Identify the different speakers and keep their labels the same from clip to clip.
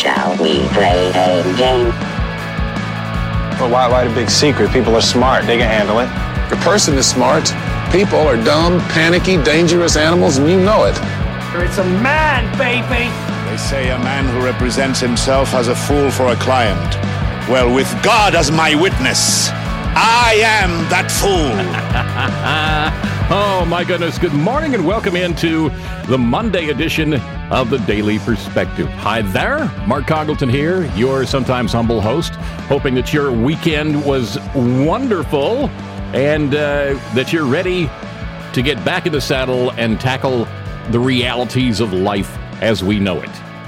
Speaker 1: Shall we play a game?
Speaker 2: Well, why the big secret? People are smart. They can handle it.
Speaker 3: The person is smart. People are dumb, panicky, dangerous animals, and you know it.
Speaker 4: It's a man, baby!
Speaker 5: They say a man who represents himself has a fool for a client. Well, with God as my witness, I am that fool.
Speaker 6: Oh, my goodness. Good morning and welcome into the Monday edition of the Daily Perspective. Hi there. Mark Congleton here, your sometimes humble host, hoping that your weekend was wonderful and that you're ready to get back in the saddle and tackle the realities of life as we know it.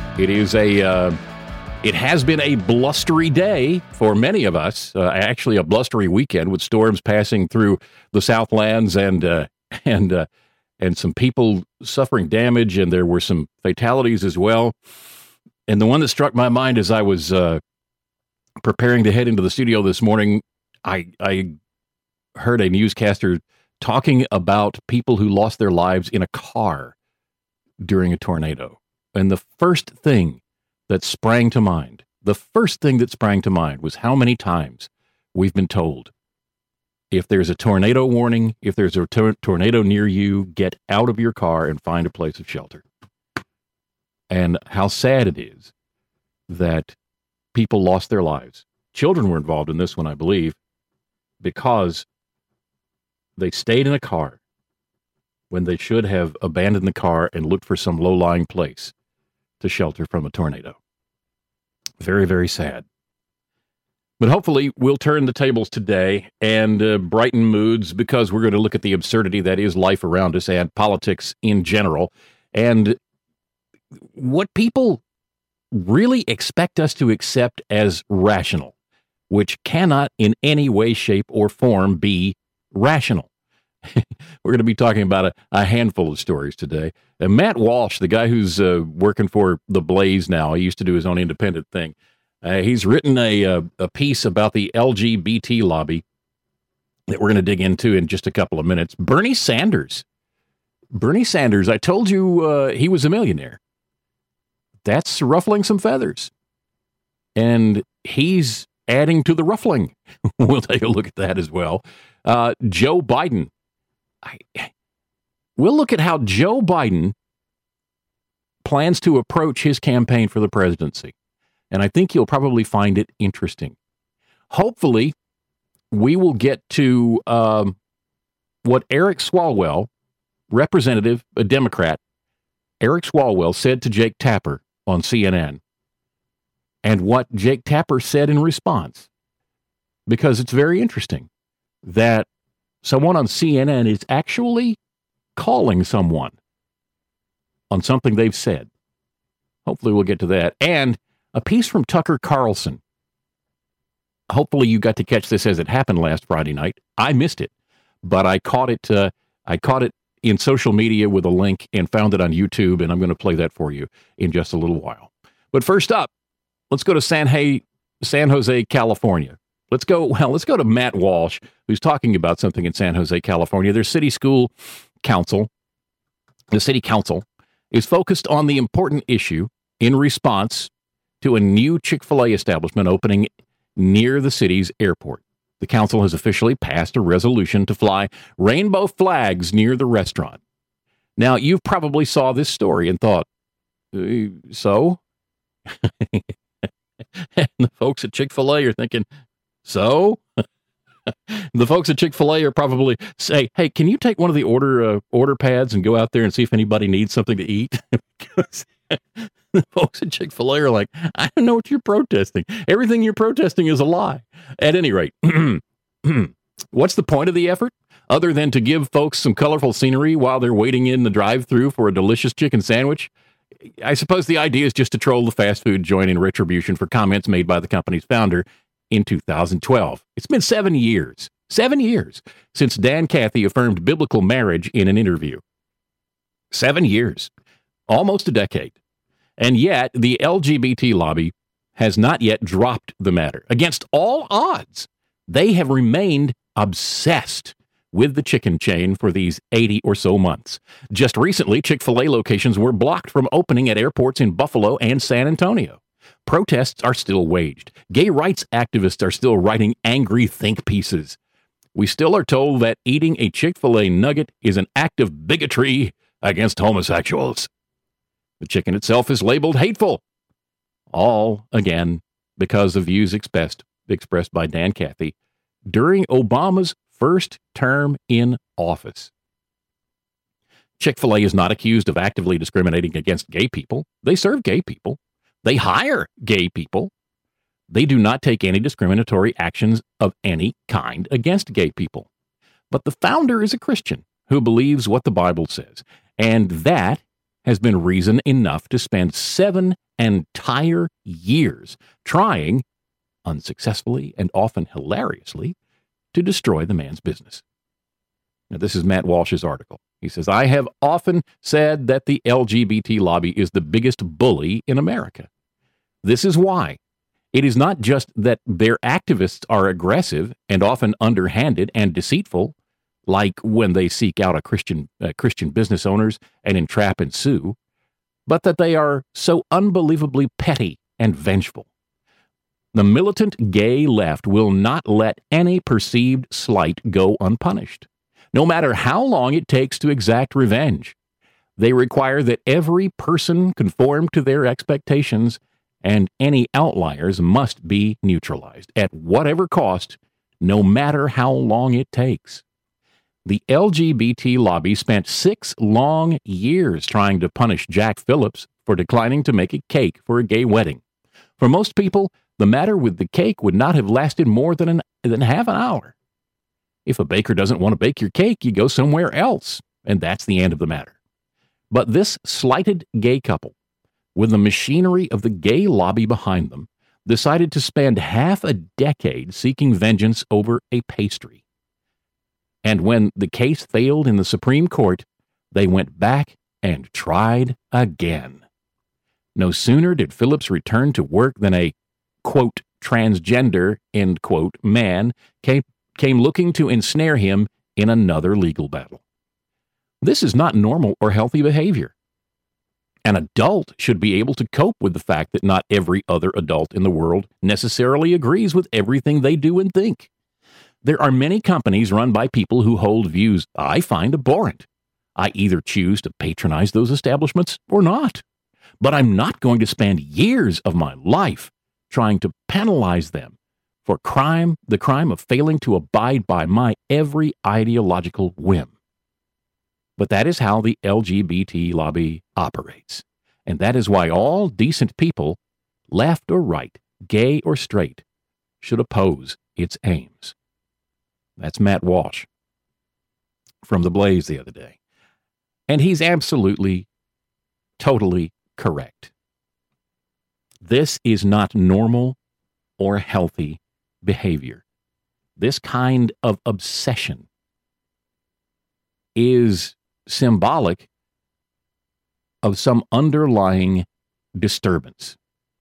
Speaker 6: It has been a blustery day for many of us, actually a blustery weekend with storms passing through the Southlands and some people suffering damage, and there were some fatalities as well. And the one that struck my mind as I was preparing to head into the studio this morning, I heard a newscaster talking about people who lost their lives in a car during a tornado. And the first thing that sprang to mind was how many times we've been told, if there's a tornado warning, if there's a tornado near you, get out of your car and find a place of shelter. And how sad it is that people lost their lives. Children were involved in this one, I believe, because they stayed in a car when they should have abandoned the car and looked for some low-lying place to shelter from a tornado. Very, very sad. But hopefully we'll turn the tables today and brighten moods, because we're going to look at the absurdity that is life around us and politics in general, and what people really expect us to accept as rational, which cannot in any way, shape, or form be rational. We're going to be talking about a handful of stories today. And Matt Walsh, the guy who's working for The Blaze now, he used to do his own independent thing. He's written a piece about the LGBT lobby that we're going to dig into in just a couple of minutes. Bernie Sanders, I told you he was a millionaire. That's ruffling some feathers. And he's adding to the ruffling. We'll take a look at that as well. Joe Biden. We'll look at how Joe Biden plans to approach his campaign for the presidency. And I think you'll probably find it interesting. Hopefully, we will get to what Eric Swalwell, representative, a Democrat, Eric Swalwell said to Jake Tapper on CNN, and what Jake Tapper said in response. Because it's very interesting that someone on CNN is actually calling someone on something they've said. Hopefully we'll get to that. And a piece from Tucker Carlson. Hopefully you got to catch this as it happened last Friday night. I missed it, but I caught it in social media with a link and found it on YouTube, and I'm going to play that for you in just a little while. But first up, let's go to San Jose, California. Let's go to Matt Walsh, who's talking about something in San Jose, California. Their city school council, the city council, is focused on the important issue in response to a new Chick-fil-A establishment opening near the city's airport. The council has officially passed a resolution to fly rainbow flags near the restaurant. Now, you probably saw this story and thought, so? And the folks at Chick-fil-A are thinking, so? The folks at Chick-fil-A are probably say, hey, can you take one of the order pads and go out there and see if anybody needs something to eat? Because the folks at Chick-fil-A are like, I don't know what you're protesting. Everything you're protesting is a lie. At any rate, what's the point of the effort? Other than to give folks some colorful scenery while they're waiting in the drive-thru for a delicious chicken sandwich? I suppose the idea is just to troll the fast food joint in retribution for comments made by the company's founder in 2012. It's been 7 years since Dan Cathy affirmed biblical marriage in an interview. 7 years, almost a decade. And yet the LGBT lobby has not yet dropped the matter. Against all odds, they have remained obsessed with the chicken chain for these 80 or so months. Just recently, Chick-fil-A locations were blocked from opening at airports in Buffalo and San Antonio. Protests are still waged. Gay rights activists are still writing angry think pieces. We still are told that eating a Chick-fil-A nugget is an act of bigotry against homosexuals. The chicken itself is labeled hateful. All, again, because of views expressed by Dan Cathy during Obama's first term in office. Chick-fil-A is not accused of actively discriminating against gay people. They serve gay people. They hire gay people. They do not take any discriminatory actions of any kind against gay people. But the founder is a Christian who believes what the Bible says, and that has been reason enough to spend 7 entire years trying, unsuccessfully and often hilariously, to destroy the man's business. Now, this is Matt Walsh's article. He says, I have often said that the LGBT lobby is the biggest bully in America. This is why. It is not just that their activists are aggressive and often underhanded and deceitful, like when they seek out Christian business owners and entrap and sue, but that they are so unbelievably petty and vengeful. The militant gay left will not let any perceived slight go unpunished, no matter how long it takes to exact revenge. They require that every person conform to their expectations, and any outliers must be neutralized at whatever cost, no matter how long it takes. The LGBT lobby spent 6 long years trying to punish Jack Phillips for declining to make a cake for a gay wedding. For most people, the matter with the cake would not have lasted more than half an hour. If a baker doesn't want to bake your cake, you go somewhere else, and that's the end of the matter. But this slighted gay couple, with the machinery of the gay lobby behind them, decided to spend half a decade seeking vengeance over a pastry. And when the case failed in the Supreme Court, they went back and tried again. No sooner did Phillips return to work than a, quote, transgender, end quote, man came looking to ensnare him in another legal battle. This is not normal or healthy behavior. An adult should be able to cope with the fact that not every other adult in the world necessarily agrees with everything they do and think. There are many companies run by people who hold views I find abhorrent. I either choose to patronize those establishments or not. But I'm not going to spend years of my life trying to penalize them for the crime of failing to abide by my every ideological whim. But that is how the LGBT lobby operates. And that is why all decent people, left or right, gay or straight, should oppose its aims. That's Matt Walsh from The Blaze the other day. And he's absolutely, totally correct. This is not normal or healthy behavior. This kind of obsession is symbolic of some underlying disturbance.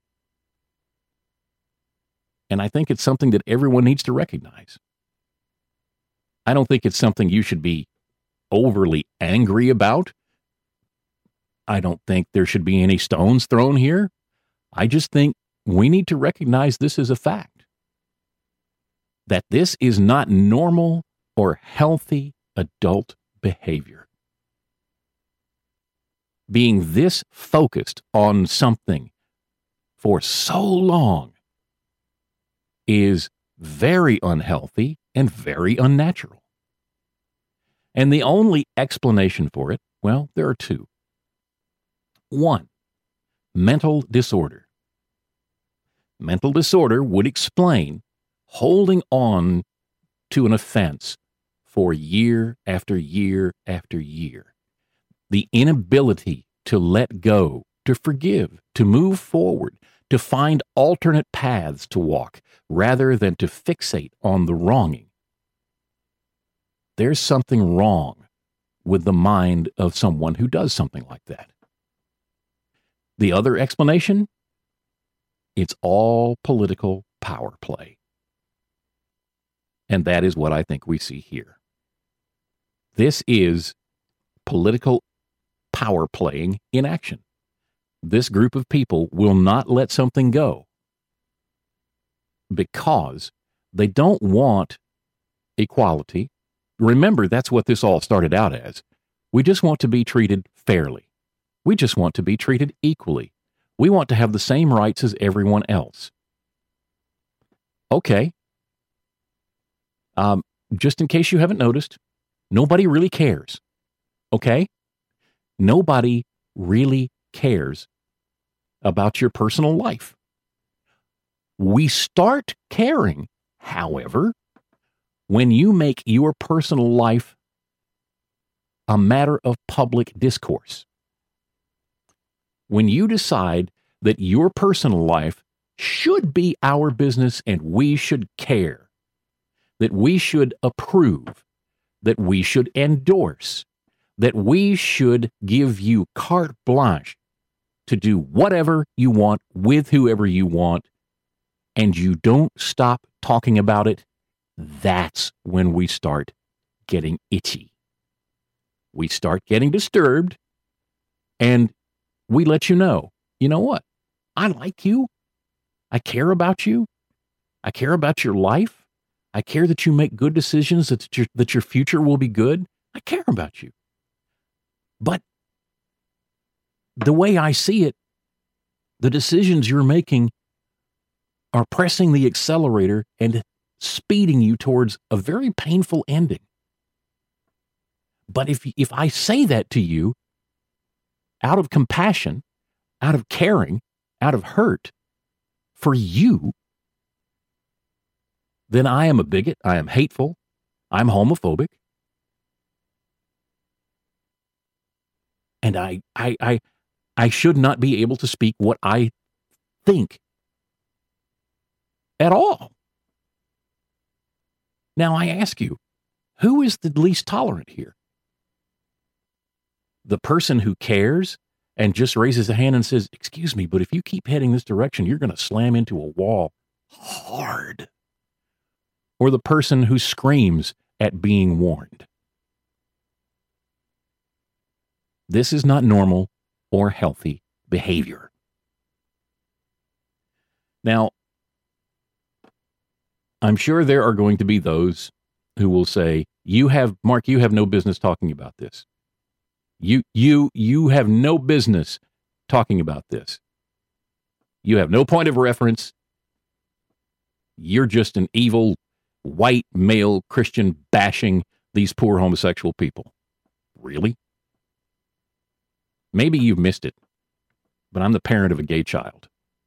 Speaker 6: And I think it's something that everyone needs to recognize. I don't think it's something you should be overly angry about. I don't think there should be any stones thrown here. I just think we need to recognize this as a fact. That this is not normal or healthy adult behavior. Being this focused on something for so long is very unhealthy and very unnatural. And the only explanation for it, well, there are 2. 1, mental disorder. Mental disorder would explain holding on to an offense for year after year after year. The inability to let go, to forgive, to move forward, to find alternate paths to walk rather than to fixate on the wronging. There's something wrong with the mind of someone who does something like that. The other explanation? It's all political power play. And that is what I think we see here. This is political power playing in action. this group of people will not let something go because they don't want equality. Remember, that's what this all started out as. We just want to be treated fairly. We just want to be treated equally. We want to have the same rights as everyone else. Okay. Just in case you haven't noticed, nobody really cares. Okay? Nobody really cares about your personal life. We start caring, however, when you make your personal life a matter of public discourse. When you decide that your personal life should be our business and we should care, that we should approve, that we should endorse, that we should give you carte blanche to do whatever you want with whoever you want, and you don't stop talking about it, that's when we start getting itchy. We start getting disturbed, and we let you know what? I like you. I care about you. I care about your life. I care that you make good decisions, that your future will be good. I care about you. But the way I see it, the decisions you're making are pressing the accelerator and speeding you towards a very painful ending. But if I say that to you out of compassion, out of caring, out of hurt for you, then I am a bigot, I am hateful, I'm homophobic. And I should not be able to speak what I think at all. Now I ask you, who is the least tolerant here? The person who cares and just raises a hand and says, "Excuse me, but if you keep heading this direction, you're going to slam into a wall hard." Or the person who screams at being warned. This is not normal or healthy behavior. Now, I'm sure there are going to be those who will say, Mark, you have no business talking about this. You have no business talking about this. You have no point of reference. You're just an evil, white, male Christian bashing these poor homosexual people. Really? Maybe you've missed it, but I'm the parent of a gay child.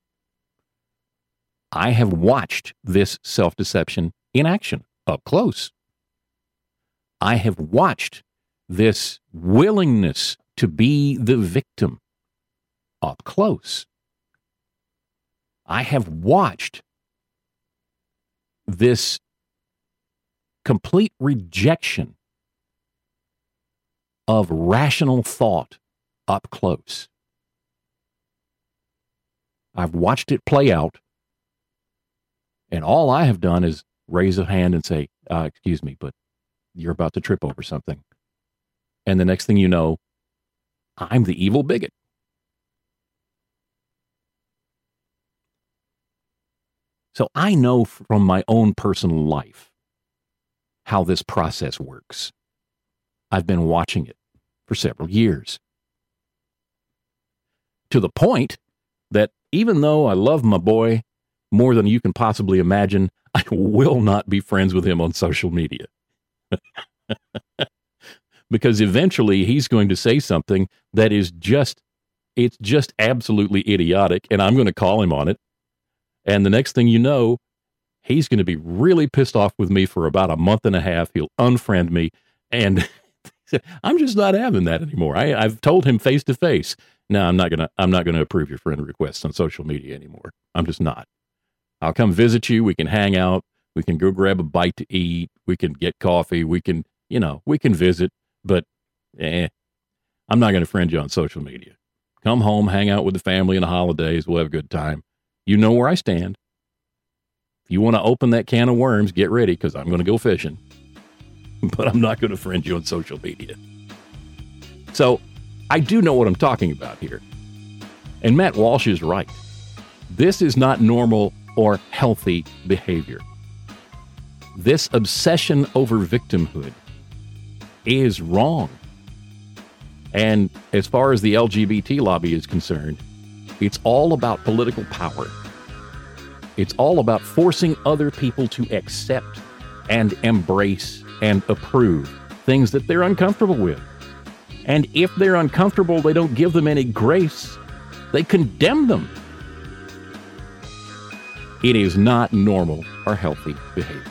Speaker 6: I have watched this self-deception in action up close. I have watched this willingness to be the victim up close. I have watched this complete rejection of rational thought up close. I've watched it play out, and all I have done is raise a hand and say, "Excuse me, but you're about to trip over something." And the next thing you know, I'm the evil bigot. So I know from my own personal life how this process works. I've been watching it for several years. To the point that even though I love my boy more than you can possibly imagine, I will not be friends with him on social media. Because eventually he's going to say something that is it's just absolutely idiotic, and I'm going to call him on it. And the next thing you know, he's going to be really pissed off with me for about a month and a half. He'll unfriend me, and I'm just not having that anymore. I've told him face to face, no, I'm not going to approve your friend requests on social media anymore. I'm just not. I'll come visit you. We can hang out. We can go grab a bite to eat. We can get coffee. We can visit, but I'm not going to friend you on social media. Come home, hang out with the family in the holidays. We'll have a good time. You know where I stand. If you want to open that can of worms, get ready, because I'm going to go fishing. But I'm not going to friend you on social media. So I do know what I'm talking about here. And Matt Walsh is right. This is not normal or healthy behavior. This obsession over victimhood is wrong. And as far as the LGBT lobby is concerned, it's all about political power. It's all about forcing other people to accept and embrace and approve things that they're uncomfortable with. And if they're uncomfortable, they don't give them any grace. They condemn them. It is not normal or healthy behavior.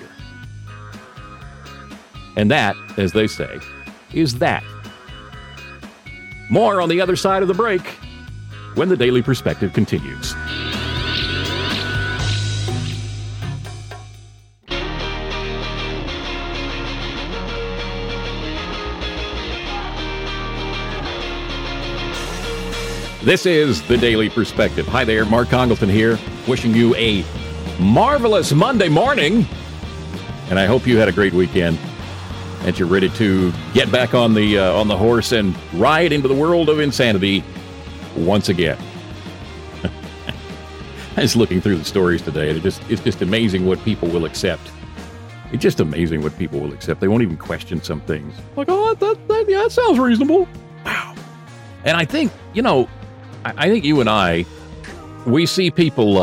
Speaker 6: And that, as they say, is that. More on the other side of the break when the Daily Perspective continues. This is the Daily Perspective. Hi there, Mark Congleton here, wishing you a marvelous Monday morning. And I hope you had a great weekend and you're ready to get back on the horse and ride into the world of insanity once again. I was looking through the stories today, and it's just amazing what people will accept. It's just amazing what people will accept. They won't even question some things. Like, oh, that sounds reasonable. Wow. And I think, I think you and I, we see people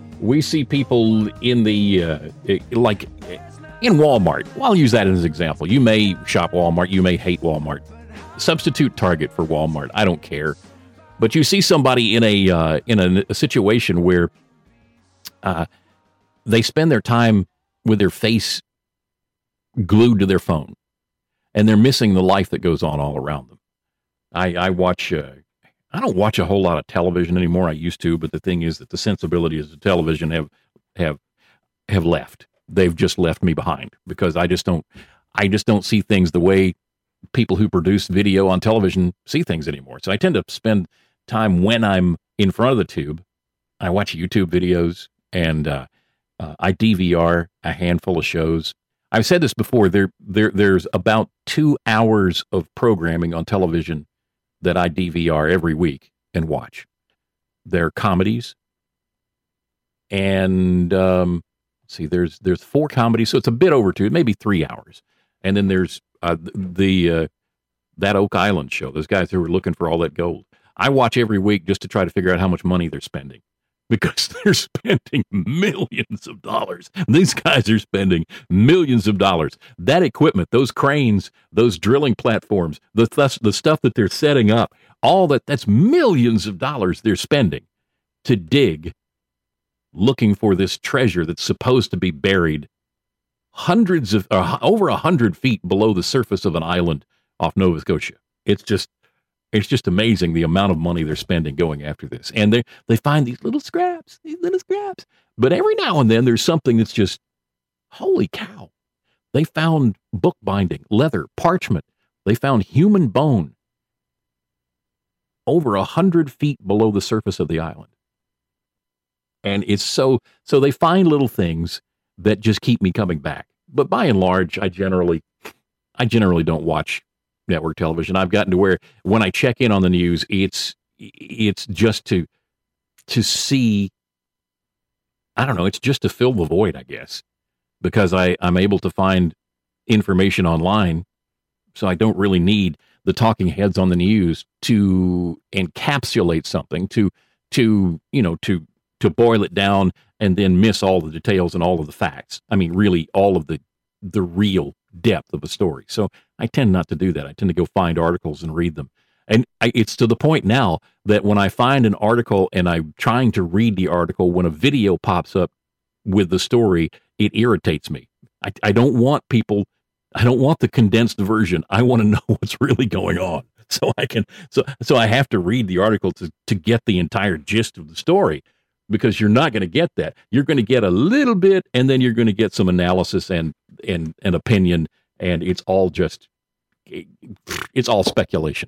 Speaker 6: in the, like in Walmart. Well, I'll use that as an example. You may shop Walmart. You may hate Walmart. Substitute Target for Walmart. I don't care. But you see somebody in a situation where they spend their time with their face glued to their phone, and they're missing the life that goes on all around them. I don't watch a whole lot of television anymore. I used to, but the thing is that the sensibilities of television have left. They've just left me behind because I just don't see things the way people who produce video on television see things anymore. So I tend to spend time when I'm in front of the tube. I watch YouTube videos and I DVR a handful of shows. I've said this before. There's about 2 hours of programming on television that I DVR every week and watch. They're comedies, and there's 4 comedies, so it's a bit over 2, maybe 3 hours. And then there's that Oak Island show. Those guys who are looking for all that gold. I watch every week just to try to figure out how much money they're spending, because they're spending millions of dollars. These guys are spending millions of dollars. That equipment, those cranes, those drilling platforms, the stuff that they're setting up, all that's millions of dollars they're spending to dig, looking for this treasure that's supposed to be buried over 100 feet below the surface of an island off Nova Scotia. It's just amazing the amount of money they're spending going after this. And they find these little scraps. But every now and then there's something that's just, holy cow. They found bookbinding, leather, parchment. They found human bone over 100 feet below the surface of the island. And it's so they find little things that just keep me coming back. But by and large, I generally don't watch network television. I've gotten to where when I check in on the news, it's just to see, I don't know, it's just to fill the void, I guess, because I'm able to find information online, so I don't really need the talking heads on the news to encapsulate something, to boil it down and then miss all the details and all of the facts. I mean, really all of the real depth of a story. So I tend not to do that. I tend to go find articles and read them. And it's to the point now that when I find an article and I'm trying to read the article, when a video pops up with the story, it irritates me. I don't want the condensed version. I want to know what's really going on. So I have to read the article to get the entire gist of the story, because you're not going to get that. You're going to get a little bit, and then you're going to get some analysis and an opinion, and it's all speculation.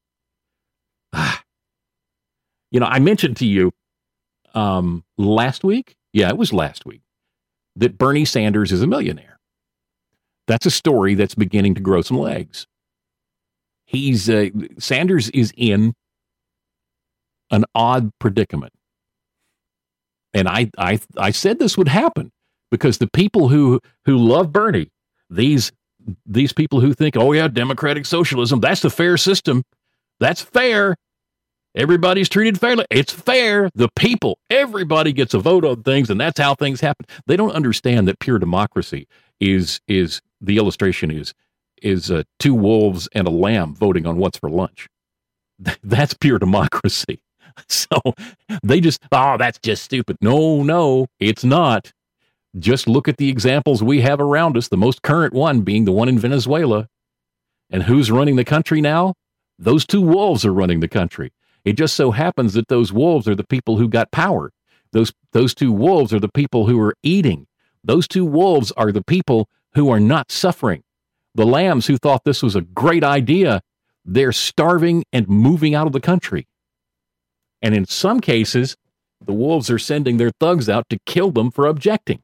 Speaker 6: I mentioned to you last week, it was last week, that Bernie Sanders is a millionaire. That's a story that's beginning to grow some legs. Sanders is in an odd predicament. And I said this would happen because the people who love Bernie, these people who think, oh yeah, democratic socialism, that's the fair system. That's fair. Everybody's treated fairly. It's fair. The people, everybody gets a vote on things, and that's how things happen. They don't understand that pure democracy is the illustration is two wolves and a lamb voting on what's for lunch. That's pure democracy. So they just, that's just stupid. No, it's not. Just look at the examples we have around us, the most current one being the one in Venezuela. And who's running the country now? Those two wolves are running the country. It just so happens that those wolves are the people who got power. Those two wolves are the people who are eating. Those two wolves are the people who are not suffering. The lambs who thought this was a great idea, they're starving and moving out of the country. And in some cases, the wolves are sending their thugs out to kill them for objecting.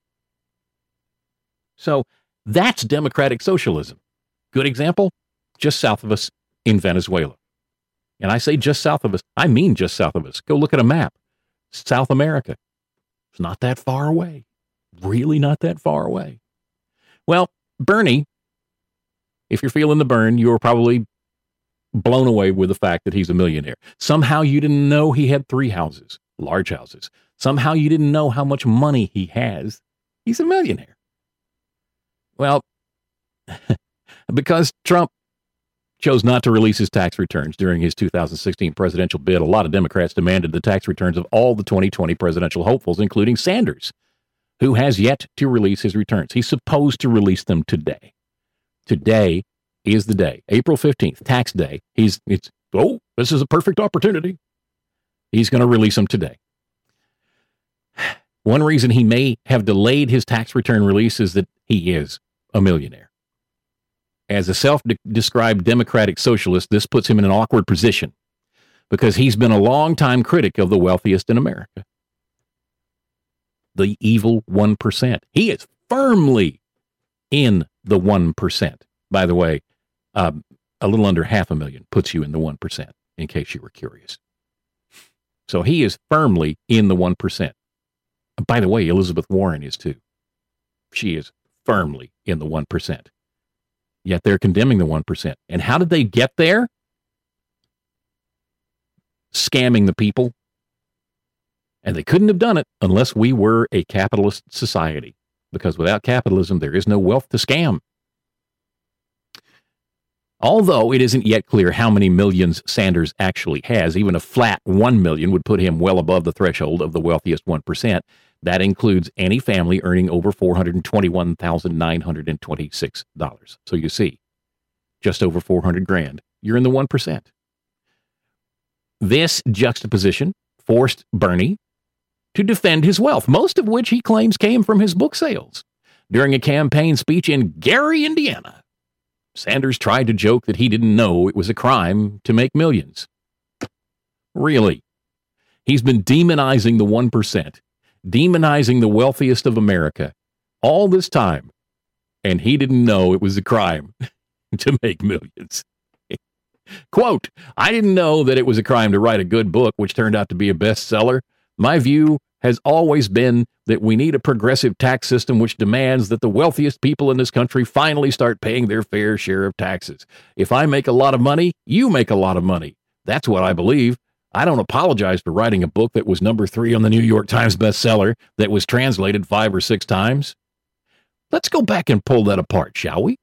Speaker 6: So that's democratic socialism. Good example, just south of us in Venezuela. And I say just south of us, I mean just south of us. Go look at a map. South America. It's not that far away. Really not that far away. Well, Bernie, if you're feeling the burn, you're probably blown away with the fact that he's a millionaire. Somehow you didn't know he had 3 houses, large houses. Somehow you didn't know how much money he has. He's a millionaire. Well, because Trump chose not to release his tax returns during his 2016 presidential bid, a lot of Democrats demanded the tax returns of all the 2020 presidential hopefuls, including Sanders, who has yet to release his returns. He's supposed to release them today. Today is the day, April 15th, tax day. This is a perfect opportunity. He's going to release them today. One reason he may have delayed his tax return release is that he is a millionaire. As a self-described democratic socialist, this puts him in an awkward position because he's been a longtime critic of the wealthiest in America. The evil 1%. He is firmly in the 1%. By the way, a little under 500,000 puts you in the 1%, in case you were curious. So he is firmly in the 1%. By the way, Elizabeth Warren is too. She is firmly in the 1%. Yet they're condemning the 1%. And how did they get there? Scamming the people. And they couldn't have done it unless we were a capitalist society. Because without capitalism, there is no wealth to scam. Although it isn't yet clear how many millions Sanders actually has, even a flat 1 million would put him well above the threshold of the wealthiest 1%. That includes any family earning over $421,926. So you see, just over 400 grand, you're in the 1%. This juxtaposition forced Bernie to defend his wealth, most of which he claims came from his book sales. During a campaign speech in Gary, Indiana, Sanders tried to joke that he didn't know it was a crime to make millions. Really? He's been demonizing the 1%, demonizing the wealthiest of America all this time, and he didn't know it was a crime to make millions. Quote, I didn't know that it was a crime to write a good book, which turned out to be a bestseller. My view has always been that we need a progressive tax system which demands that the wealthiest people in this country finally start paying their fair share of taxes. If I make a lot of money, you make a lot of money. That's what I believe. I don't apologize for writing a book that was number 3 on the New York Times bestseller that was translated 5 or 6 times. Let's go back and pull that apart, shall we?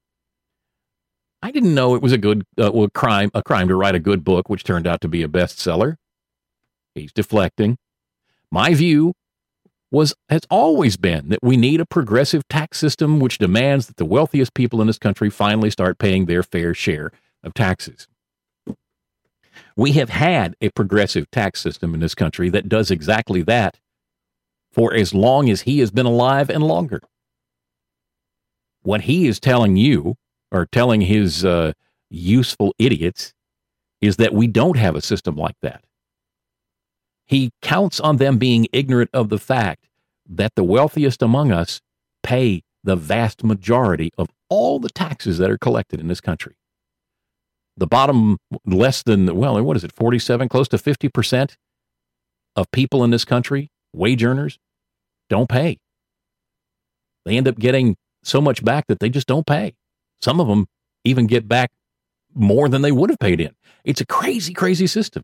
Speaker 6: I didn't know it was a crime to write a good book which turned out to be a bestseller. He's deflecting. My view has always been that we need a progressive tax system which demands that the wealthiest people in this country finally start paying their fair share of taxes. We have had a progressive tax system in this country that does exactly that for as long as he has been alive and longer. What he is telling you, or telling his useful idiots, is that we don't have a system like that. He counts on them being ignorant of the fact that the wealthiest among us pay the vast majority of all the taxes that are collected in this country. The bottom less than, well, what is it, 47, close to 50% of people in this country, wage earners, don't pay. They end up getting so much back that they just don't pay. Some of them even get back more than they would have paid in. It's a crazy, crazy system.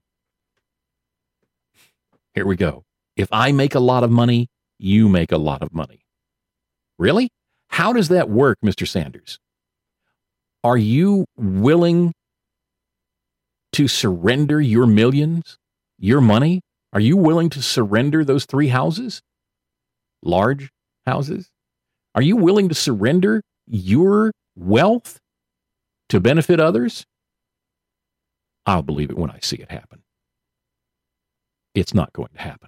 Speaker 6: Here we go. If I make a lot of money, you make a lot of money. Really? How does that work, Mr. Sanders? Are you willing to surrender your millions, your money? Are you willing to surrender those 3 houses? Large houses? Are you willing to surrender your wealth to benefit others? I'll believe it when I see it happen. It's not going to happen.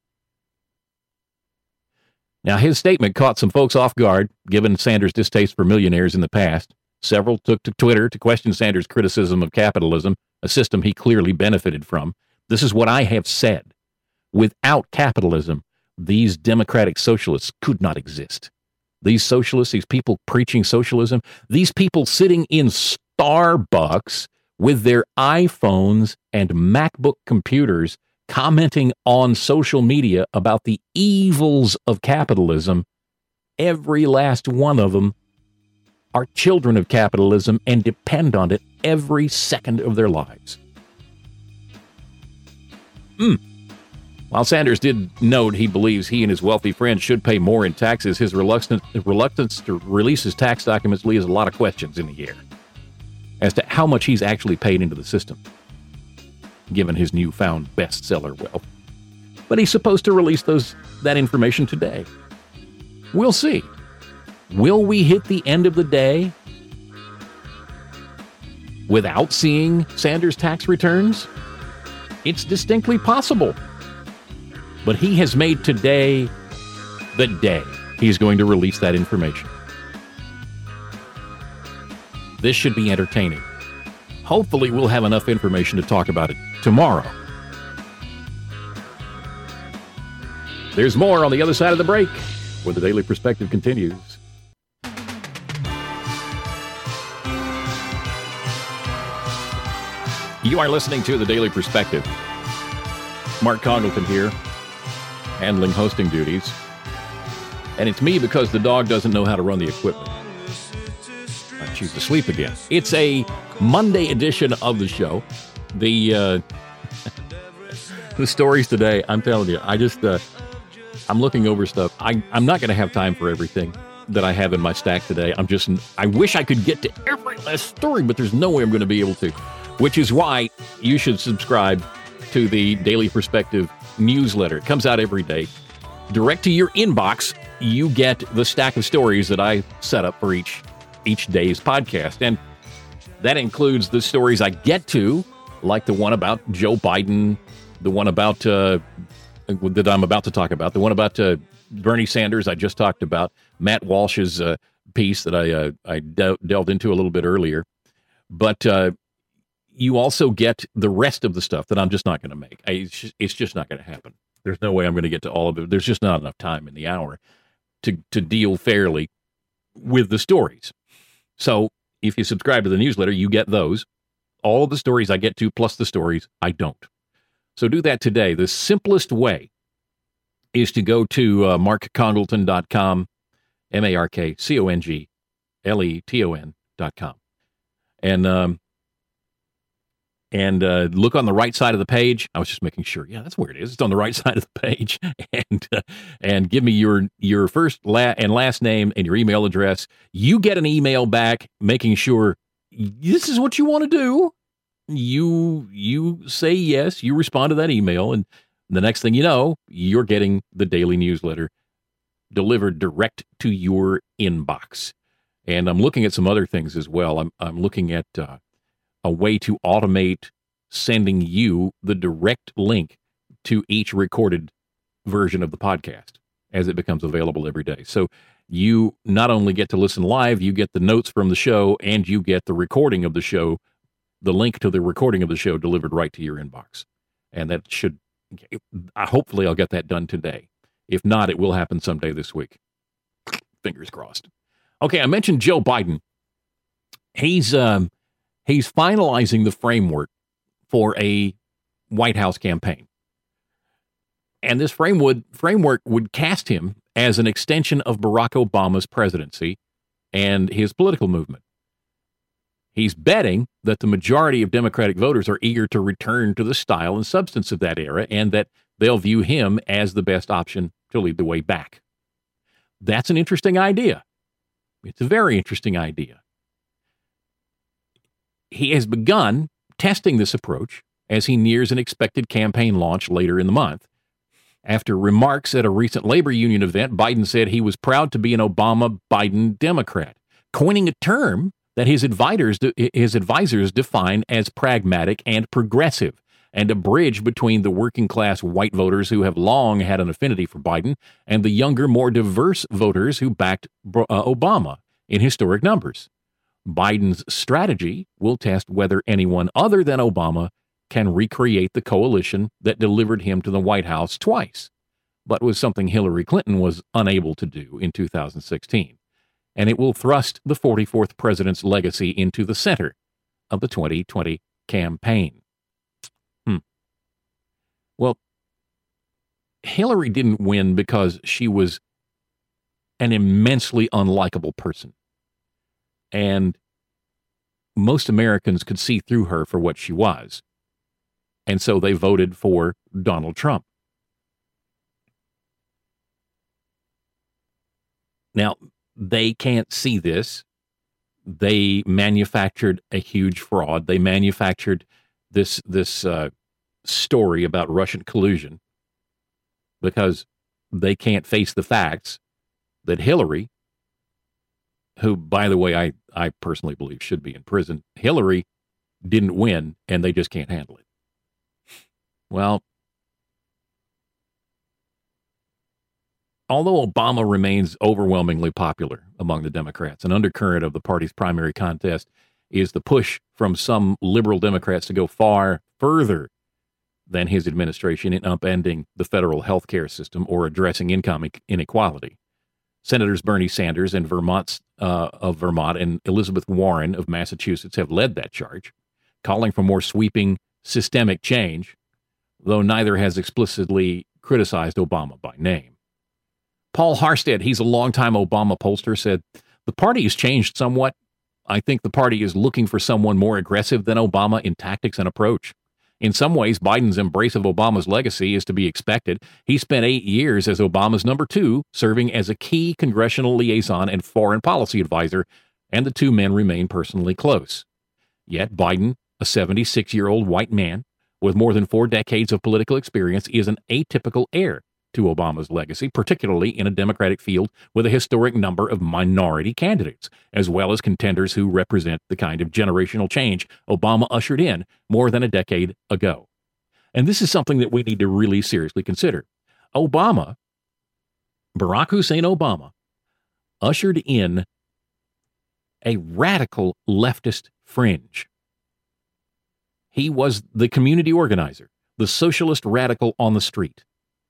Speaker 6: Now, his statement caught some folks off guard, given Sanders' distaste for millionaires in the past. Several took to Twitter to question Sanders' criticism of capitalism, a system he clearly benefited from. This is what I have said. Without capitalism, these democratic socialists could not exist. These socialists, these people preaching socialism, these people sitting in Starbucks with their iPhones and MacBook computers commenting on social media about the evils of capitalism, every last one of them are children of capitalism and depend on it every second of their lives. While Sanders did note he believes he and his wealthy friends should pay more in taxes, his reluctance to release his tax documents leaves a lot of questions in the air as to how much he's actually paid into the system, given his newfound bestseller wealth. But he's supposed to release that information today. We'll see. Will we hit the end of the day without seeing Sanders' tax returns? It's distinctly possible. But he has made today the day he's going to release that information. This should be entertaining. Hopefully we'll have enough information to talk about it tomorrow. There's more on the other side of the break, where the Daily Perspective continues. You are listening to the Daily Perspective. Mark Congleton here, handling hosting duties. And it's me because the dog doesn't know how to run the equipment. She's asleep again. It's a Monday edition of the show. The stories today, I'm telling you, I'm looking over stuff. I'm not going to have time for everything that I have in my stack today. I wish I could get to every last story, but there's no way I'm going to be able to, which is why you should subscribe to the Daily Perspective newsletter. It comes out every day. Direct to your inbox, you get the stack of stories that I set up for each day's podcast. And that includes the stories I get to, like the one about Joe Biden, the one about that I'm about to talk about, the one about Bernie Sanders I just talked about, Matt Walsh's piece that I delved into a little bit earlier. But you also get the rest of the stuff that I'm just not going to make. It's just not going to happen. There's no way I'm going to get to all of it. There's just not enough time in the hour to deal fairly with the stories. So if you subscribe to the newsletter, you get those. All of the stories I get to, plus the stories I don't. So do that today. The simplest way is to go to markcongleton.com, markcongleton.com. And look on the right side of the page. I was just making sure. Yeah, that's where it is. It's on the right side of the page. And give me your first and last name and your email address. You get an email back making sure this is what you want to do. You say yes. You respond to that email. And the next thing you know, you're getting the daily newsletter delivered direct to your inbox. And I'm looking at some other things as well. I'm looking at a way to automate sending you the direct link to each recorded version of the podcast as it becomes available every day. So you not only get to listen live, you get the notes from the show, and you get the recording of the show, the link to the recording of the show delivered right to your inbox. And that should, hopefully I'll get that done today. If not, it will happen someday this week. Fingers crossed. Okay, I mentioned Joe Biden. He's He's finalizing the framework for a White House campaign. And this framework would cast him as an extension of Barack Obama's presidency and his political movement. He's betting that the majority of Democratic voters are eager to return to the style and substance of that era, and that they'll view him as the best option to lead the way back. That's an interesting idea. It's a very interesting idea. He has begun testing this approach as he nears an expected campaign launch later in the month. After remarks at a recent labor union event, Biden said he was proud to be an Obama-Biden Democrat, coining a term that his advisors define as pragmatic and progressive, and a bridge between the working-class white voters who have long had an affinity for Biden and the younger, more diverse voters who backed Obama in historic numbers. Biden's strategy will test whether anyone other than Obama can recreate the coalition that delivered him to the White House twice, but was something Hillary Clinton was unable to do in 2016. And it will thrust the 44th president's legacy into the center of the 2020 campaign. Well, Hillary didn't win because she was an immensely unlikable person. And most Americans could see through her for what she was. And so they voted for Donald Trump. Now, they can't see this. They manufactured a huge fraud. They manufactured this story about Russian collusion because they can't face the facts that Hillary, who, by the way, I personally believe should be in prison, Hillary didn't win, and they just can't handle it. Well, although Obama remains overwhelmingly popular among the Democrats, an undercurrent of the party's primary contest is the push from some liberal Democrats to go far further than his administration in upending the federal health care system or addressing income inequality. Senators Bernie Sanders of Vermont and Elizabeth Warren of Massachusetts have led that charge, calling for more sweeping systemic change, though neither has explicitly criticized Obama by name. Paul Harstead, he's a longtime Obama pollster, said, "The party has changed somewhat. I think the party is looking for someone more aggressive than Obama in tactics and approach. In some ways, Biden's embrace of Obama's legacy is to be expected. He spent 8 years as Obama's number 2, serving as a key congressional liaison and foreign policy advisor, and the two men remain personally close. Yet Biden, a 76-year-old white man with more than 4 decades of political experience, is an atypical heir to Obama's legacy, particularly in a Democratic field with a historic number of minority candidates, as well as contenders who represent the kind of generational change Obama ushered in more than a decade ago." And this is something that we need to really seriously consider. Barack Hussein Obama, ushered in a radical leftist fringe. He was the community organizer, the socialist radical on the street.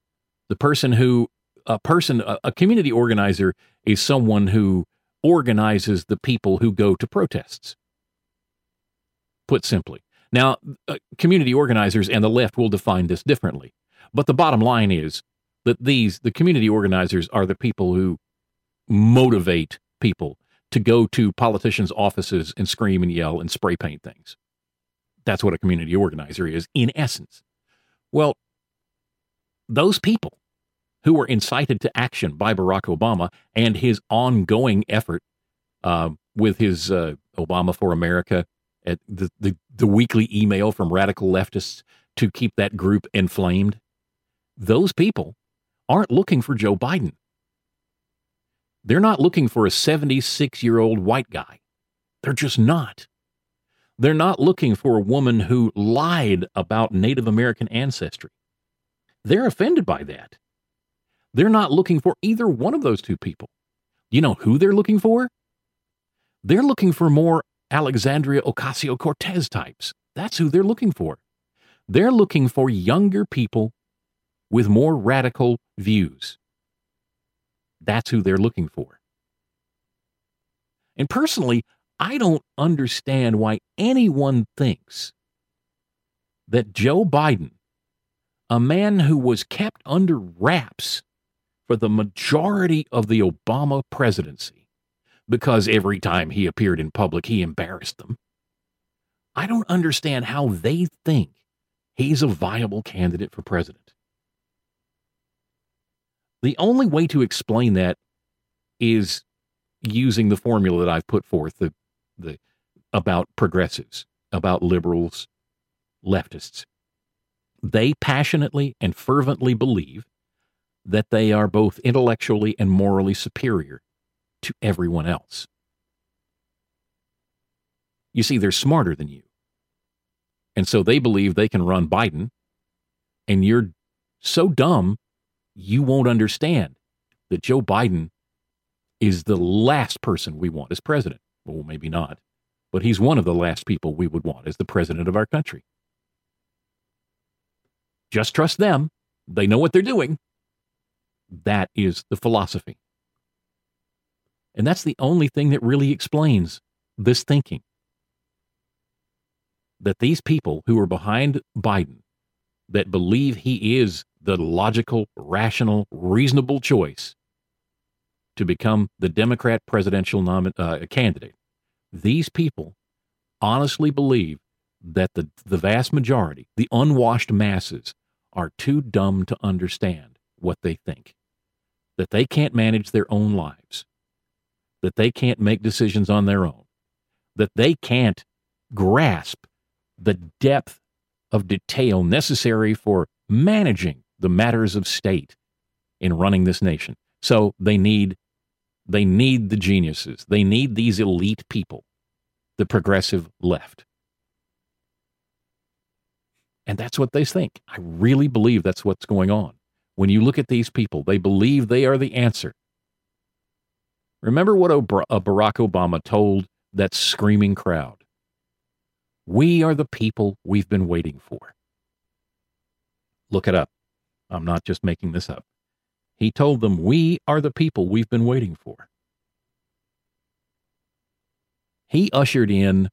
Speaker 6: A community organizer is someone who organizes the people who go to protests, put simply. Now, community organizers and the left will define this differently, but the bottom line is that the community organizers are the people who motivate people to go to politicians' offices and scream and yell and spray paint things. That's what a community organizer is, in essence. Well, those people who were incited to action by Barack Obama and his ongoing effort with his Obama for America, at the weekly email from radical leftists to keep that group inflamed, those people aren't looking for Joe Biden. They're not looking for a 76-year-old white guy. They're just not. They're not looking for a woman who lied about Native American ancestry. They're offended by that. They're not looking for either one of those two people. You know who they're looking for? They're looking for more Alexandria Ocasio-Cortez types. That's who they're looking for. They're looking for younger people with more radical views. That's who they're looking for. And personally, I don't understand why anyone thinks that Joe Biden, a man who was kept under wraps for the majority of the Obama presidency, because every time he appeared in public, he embarrassed them. I don't understand how they think he's a viable candidate for president. The only way to explain that is using the formula that I've put forth, the about progressives, about liberals, leftists. They passionately and fervently believe that they are both intellectually and morally superior to everyone else. You see, they're smarter than you. And so they believe they can run Biden, and you're so dumb, you won't understand that Joe Biden is the last person we want as president. Well, maybe not, but he's one of the last people we would want as the president of our country. Just trust them. They know what they're doing. That is the philosophy. And that's the only thing that really explains this thinking. That these people who are behind Biden, that believe he is the logical, rational, reasonable choice to become the Democrat presidential candidate, these people honestly believe that the vast majority, the unwashed masses, are too dumb to understand what they think, that they can't manage their own lives, that they can't make decisions on their own, that they can't grasp the depth of detail necessary for managing the matters of state in running this nation. So they need the geniuses. They need these elite people, the progressive left. And that's what they think. I really believe that's what's going on. When you look at these people, they believe they are the answer. Remember what Barack Obama told that screaming crowd? We are the people we've been waiting for. Look it up. I'm not just making this up. He told them, we are the people we've been waiting for. He ushered in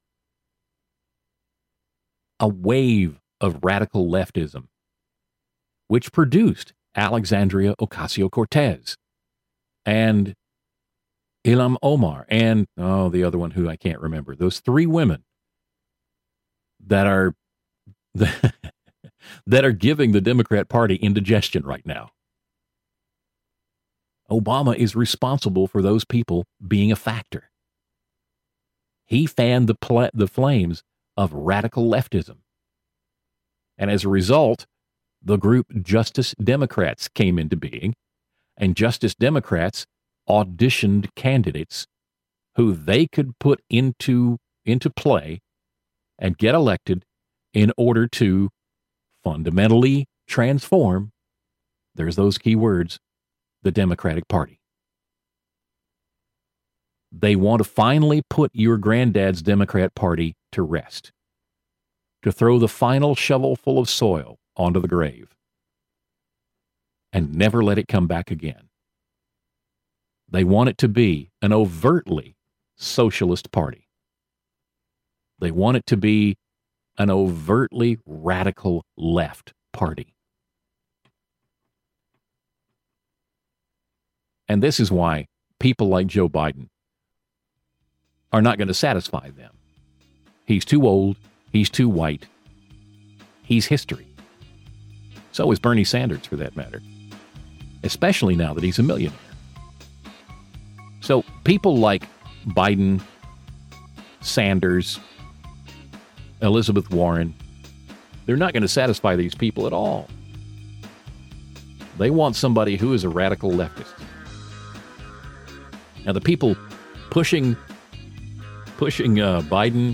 Speaker 6: a wave of radical leftism, which produced Alexandria Ocasio-Cortez and Ilhan Omar and, the other one who I can't remember. Those three women that are that are giving the Democrat Party indigestion right now. Obama is responsible for those people being a factor. He fanned the flames of radical leftism. And as a result, the group Justice Democrats came into being, and Justice Democrats auditioned candidates who they could put into play and get elected in order to fundamentally transform, there's those key words, the Democratic Party. They want to finally put your granddad's Democrat Party to rest, to throw the final shovelful of soil onto the grave and never let it come back again. They want it to be an overtly socialist party. They want it to be an overtly radical left party. And this is why people like Joe Biden are not going to satisfy them. He's too old. He's too white. He's history. So is Bernie Sanders, for that matter, especially now that he's a millionaire. So people like Biden, Sanders, Elizabeth Warren, they're not going to satisfy these people at all. They want somebody who is a radical leftist. Now, the people pushing Biden,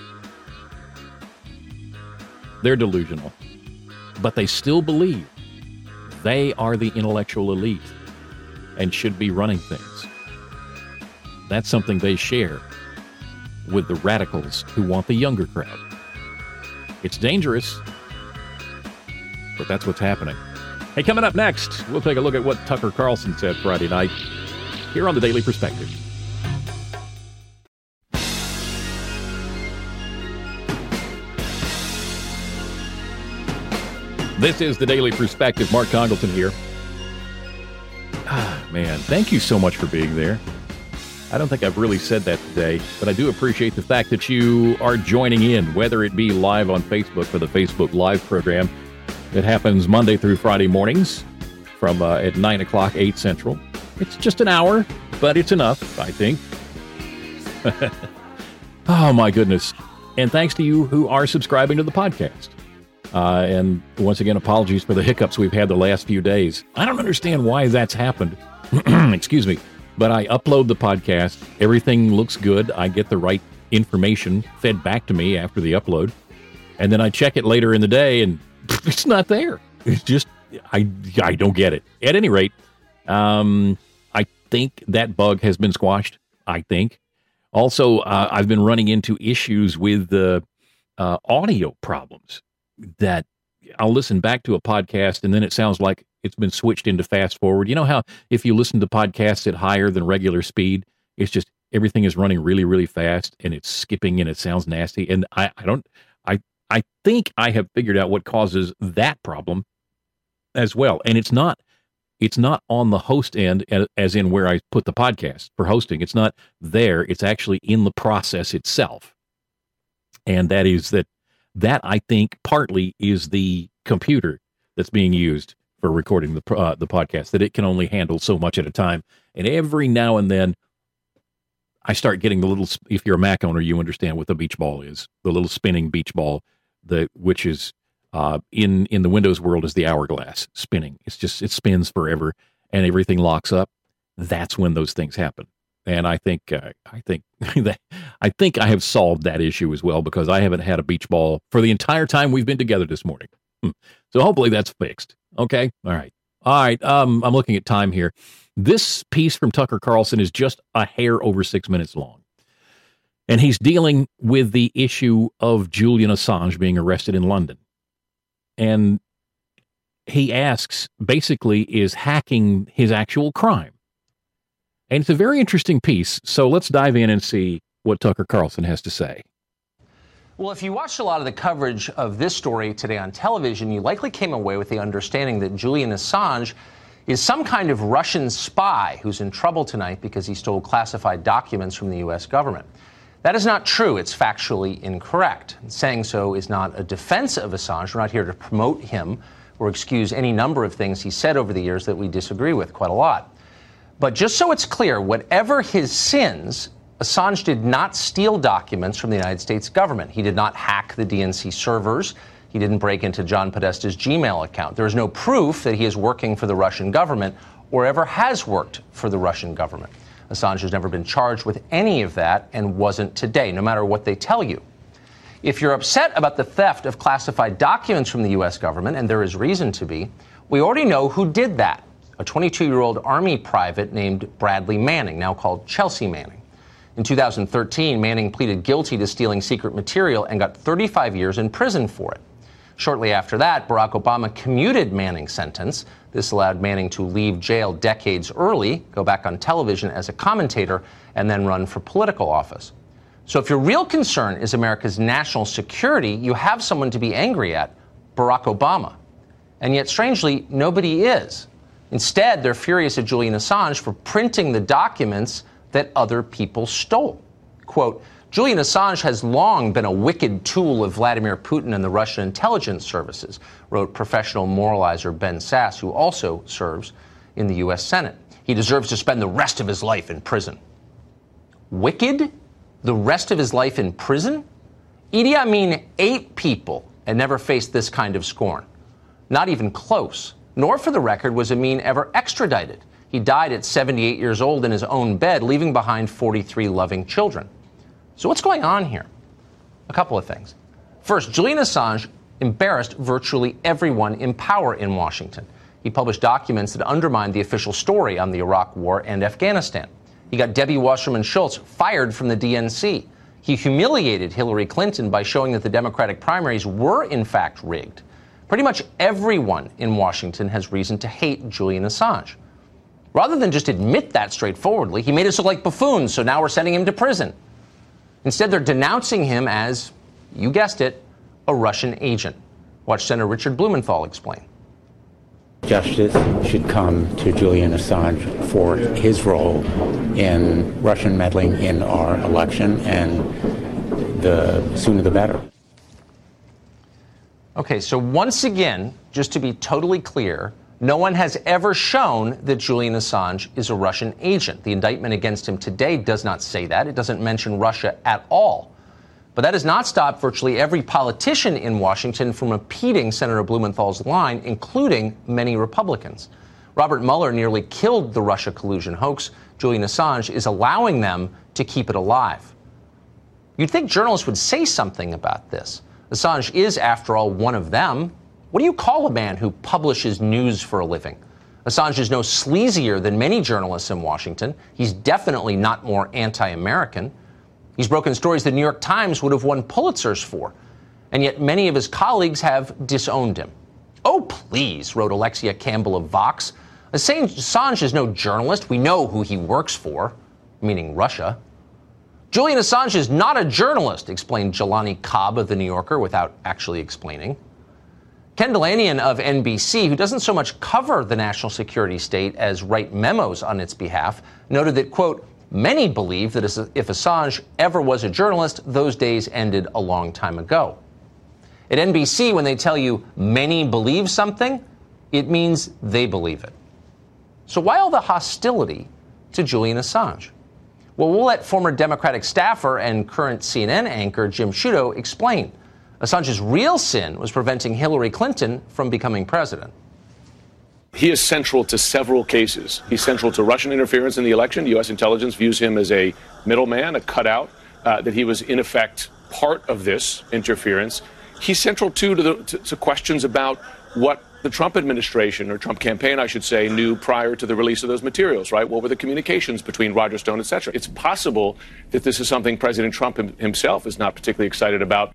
Speaker 6: they're delusional, but they still believe they are the intellectual elite and should be running things. That's something they share with the radicals who want the younger crowd. It's dangerous, but that's what's happening. Hey, coming up next, we'll take a look at what Tucker Carlson said Friday night here on The Daily Perspective. This is the Daily Perspective. Mark Congleton here. Man, thank you so much for being there. I don't think I've really said that today, but I do appreciate the fact that you are joining in, whether it be live on Facebook for the Facebook Live program. It happens Monday through Friday mornings from at 9 o'clock, 8 Central. It's just an hour, but it's enough, I think. Oh, my goodness. And thanks to you who are subscribing to the podcast. And once again, apologies for the hiccups we've had the last few days. I don't understand why that's happened. Excuse me. But I upload the podcast. Everything looks good. I get the right information fed back to me after the upload. And then I check it later in the day, and it's not there. It's just, I don't get it. At any rate, I think that bug has been squashed, I think. Also, I've been running into issues with the audio problems that I'll listen back to a podcast and then it sounds like it's been switched into fast forward. You know how if you listen to podcasts at higher than regular speed, it's just everything is running really, really fast and it's skipping and it sounds nasty. And I think I have figured out what causes that problem as well. And it's not on the host end, as in where I put the podcast for hosting. It's not there. It's actually in the process itself. And that is that I think partly is the computer that's being used for recording the podcast, that it can only handle so much at a time. And every now and then I start getting the little, if you're a Mac owner, you understand what the beach ball is, the little spinning beach ball, which is in the Windows world is the hourglass spinning. It's just, it spins forever and everything locks up. That's when those things happen. And I think I have solved that issue as well, because I haven't had a beach ball for the entire time we've been together this morning. So hopefully that's fixed. Okay. All right. I'm looking at time here. This piece from Tucker Carlson is just a hair over 6 minutes long. And he's dealing with the issue of Julian Assange being arrested in London. And he asks, basically, is hacking his actual crime? And it's a very interesting piece. So let's dive in and see what Tucker Carlson has to say.
Speaker 7: Well, if you watched a lot of the coverage of this story today on television, you likely came away with the understanding that Julian Assange is some kind of Russian spy who's in trouble tonight because he stole classified documents from the U.S. government. That is not true. It's factually incorrect. Saying so is not a defense of Assange. We're not here to promote him or excuse any number of things he said over the years that we disagree with quite a lot. But just so it's clear, whatever his sins, Assange did not steal documents from the United States government. He did not hack the DNC servers. He didn't break into John Podesta's Gmail account. There is no proof that he is working for the Russian government or ever has worked for the Russian government. Assange has never been charged with any of that and wasn't today, no matter what they tell you. If you're upset about the theft of classified documents from the U.S. government, and there is reason to be, we already know who did that. A 22-year-old Army private named Bradley Manning, now called Chelsea Manning. In 2013, Manning pleaded guilty to stealing secret material and got 35 years in prison for it. Shortly after that, Barack Obama commuted Manning's sentence. This allowed Manning to leave jail decades early, go back on television as a commentator, and then run for political office. So if your real concern is America's national security, you have someone to be angry at, Barack Obama. And yet, strangely, nobody is. Instead, they're furious at Julian Assange for printing the documents that other people stole. Quote, Julian Assange has long been a wicked tool of Vladimir Putin and the Russian intelligence services, wrote professional moralizer Ben Sasse, who also serves in the U.S. Senate. He deserves to spend the rest of his life in prison. Wicked? The rest of his life in prison? Idi Amin ate people and never faced this kind of scorn. Not even close. Nor, for the record, was Amin ever extradited. He died at 78 years old in his own bed, leaving behind 43 loving children. So what's going on here? A couple of things. First, Julian Assange embarrassed virtually everyone in power in Washington. He published documents that undermined the official story on the Iraq War and Afghanistan. He got Debbie Wasserman Schultz fired from the DNC. He humiliated Hillary Clinton by showing that the Democratic primaries were, in fact, rigged. Pretty much everyone in Washington has reason to hate Julian Assange. Rather than just admit that straightforwardly, he made us look like buffoons, so now we're sending him to prison. Instead, they're denouncing him as, you guessed it, a Russian agent. Watch Senator Richard Blumenthal explain.
Speaker 8: Justice should come to Julian Assange for his role in Russian meddling in our election, and the sooner the better.
Speaker 7: Okay, so once again, just to be totally clear, no one has ever shown that Julian Assange is a Russian agent. The indictment against him today does not say that. It doesn't mention Russia at all. But that has not stopped virtually every politician in Washington from repeating Senator Blumenthal's line, including many Republicans. Robert Mueller nearly killed the Russia collusion hoax. Julian Assange is allowing them to keep it alive. You'd think journalists would say something about this. Assange is, after all, one of them. What do you call a man who publishes news for a living? Assange is no sleazier than many journalists in Washington. He's definitely not more anti-American. He's broken stories the New York Times would have won Pulitzers for, and yet many of his colleagues have disowned him. Oh, please, wrote Alexia Campbell of Vox. Assange is no journalist. We know who he works for, meaning Russia. Julian Assange is not a journalist, explained Jelani Cobb of The New Yorker without actually explaining. Ken Dilanian of NBC, who doesn't so much cover the national security state as write memos on its behalf, noted that, quote, many believe that if Assange ever was a journalist, those days ended a long time ago. At NBC, when they tell you many believe something, it means they believe it. So why all the hostility to Julian Assange? Well, we'll let former Democratic staffer and current CNN anchor Jim Sciutto explain. Assange's real sin was preventing Hillary Clinton from becoming president.
Speaker 9: He is central to several cases. He's central to Russian interference in the election. U.S. intelligence views him as a middleman, a cutout, that he was, in effect, part of this interference. He's central, too, to questions about what the Trump administration, or Trump campaign, I should say, knew prior to the release of those materials, right? What were the communications between Roger Stone, et cetera? It's possible that this is something President Trump himself is not particularly excited about.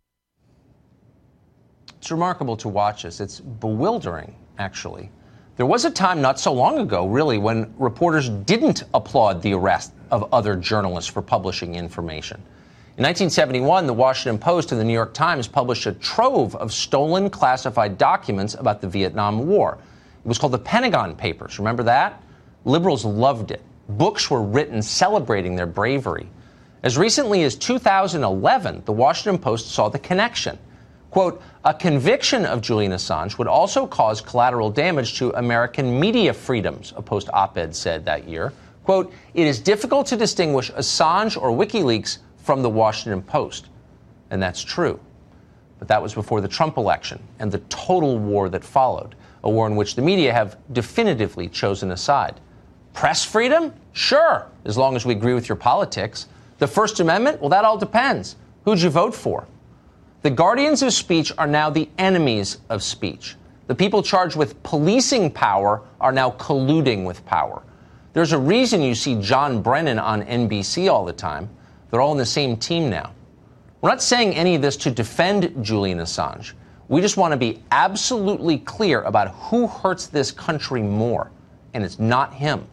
Speaker 7: It's remarkable to watch this. It's bewildering, actually. There was a time not so long ago, really, when reporters didn't applaud the arrest of other journalists for publishing information. In 1971, the Washington Post and the New York Times published a trove of stolen classified documents about the Vietnam War. It was called the Pentagon Papers. Remember that? Liberals loved it. Books were written celebrating their bravery. As recently as 2011, the Washington Post saw the connection. Quote, a conviction of Julian Assange would also cause collateral damage to American media freedoms, a Post op-ed said that year. Quote, it is difficult to distinguish Assange or WikiLeaks from the Washington Post. And that's true. But that was before the Trump election and the total war that followed, a war in which the media have definitively chosen a side. Press freedom? Sure, as long as we agree with your politics. The First Amendment? Well, that all depends. Who'd you vote for? The guardians of speech are now the enemies of speech. The people charged with policing power are now colluding with power. There's a reason you see John Brennan on NBC all the time. They're all in the same team now. We're not saying any of this to defend Julian Assange. We just want to be absolutely clear about who hurts this country more, and it's not him.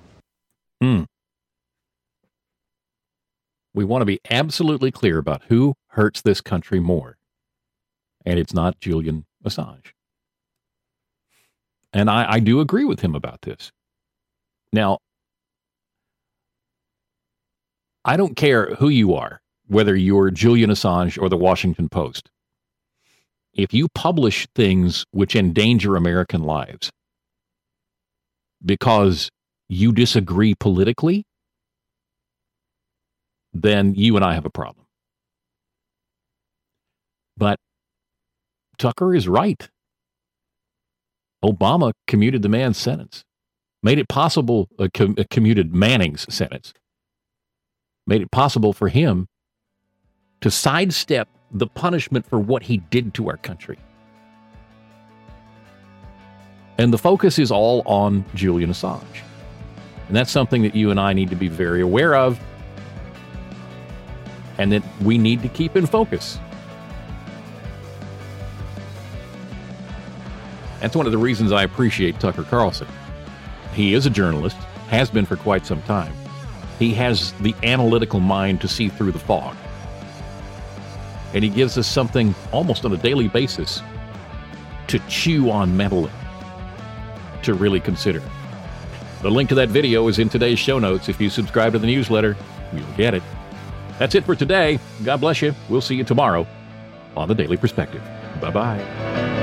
Speaker 6: We want to be absolutely clear about who hurts this country more, and it's not Julian Assange. And I do agree with him about this. Now, I don't care who you are, whether you're Julian Assange or the Washington Post. If you publish things which endanger American lives because you disagree politically, then you and I have a problem. But Tucker is right. Obama commuted the man's sentence, made it possible, commuted Manning's sentence, made it possible for him to sidestep the punishment for what he did to our country. And the focus is all on Julian Assange. And that's something that you and I need to be very aware of, and that we need to keep in focus. That's one of the reasons I appreciate Tucker Carlson. He is a journalist, has been for quite some time. He has the analytical mind to see through the fog. And he gives us something almost on a daily basis to chew on mentally, to really consider. The link to that video is in today's show notes. If you subscribe to the newsletter, you'll get it. That's it for today. God bless you. We'll see you tomorrow on The Daily Perspective. Bye-bye.